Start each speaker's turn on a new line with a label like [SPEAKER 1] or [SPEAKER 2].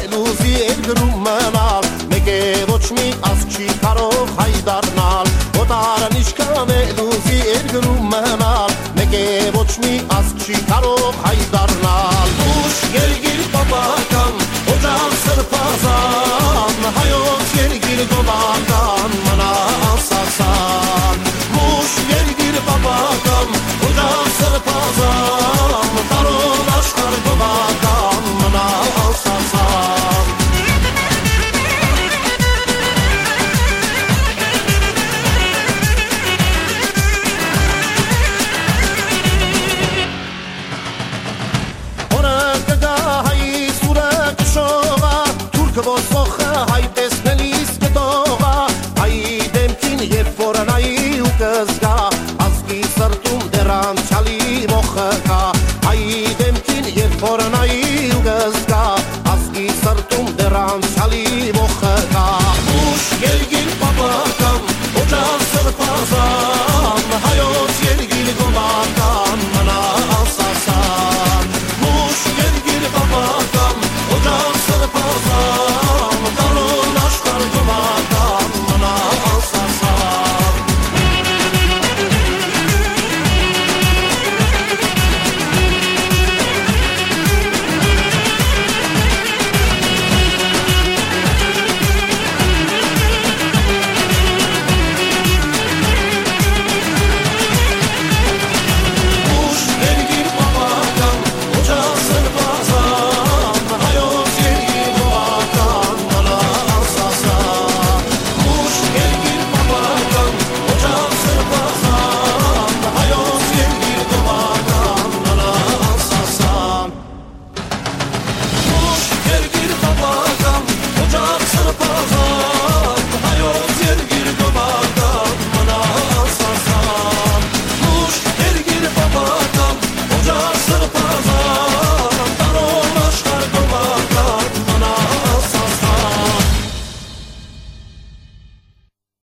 [SPEAKER 1] մելուզի երկրում մնալ, մեկ է ոչ մի ազգ չի կարող հայ դառնալ, օտարն ինչքա մելուզի երկրում մնալ, մեկ է ոչ մի ազգ չի կարող հայ դառնալ, ուշ երգիր պապական, օջան սրբազան, հայոց երգիր գովական, մնա ասասան, ուշ երգիր պապական, օջան սրբազան, տարոն աշխար գովական, մնա ասասան. Ոսոխը հայ տեսնելիս կտողա, հայի դեմքին երբ որնայի ու կզգա, ազգի սրտում դեռ անցյալի մոխը կա, հայի դեմքին երբ որնայի ու կզգա, ազգի սրտում դեռ անցյալի